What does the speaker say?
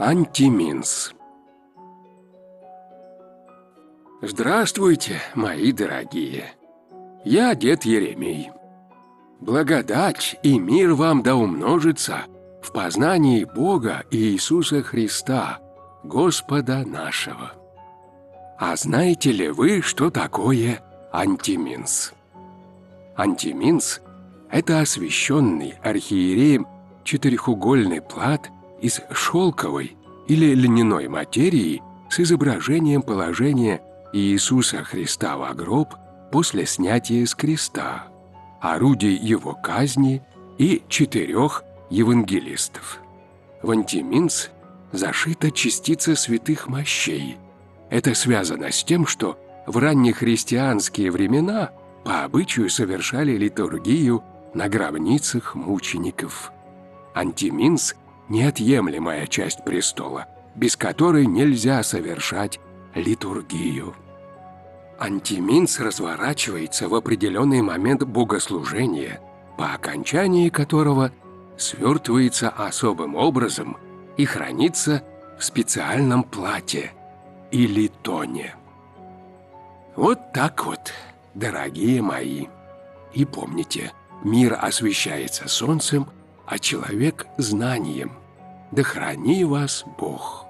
Антиминс. Здравствуйте, мои дорогие! Я дед Еремей. Благодать и мир вам да умножится в познании Бога и Иисуса Христа, Господа нашего. А знаете ли вы, что такое антиминс? Антиминс – это освященный архиереем четырехугольный плат из шелковой или льняной материи с изображением положения Иисуса Христа во гроб после снятия с креста, орудий его казни и 4 евангелистов. В антиминс зашита частица святых мощей. Это связано с тем, что в раннехристианские времена по обычаю совершали литургию на гробницах мучеников. Антиминс – неотъемлемая часть престола, без которой нельзя совершать литургию. Антиминс разворачивается в определенный момент богослужения, по окончании которого свертывается особым образом и хранится в специальном плате или тоне. Вот так вот, дорогие мои. И помните, мир освещается солнцем, а человек – знанием. Да храни вас Бог!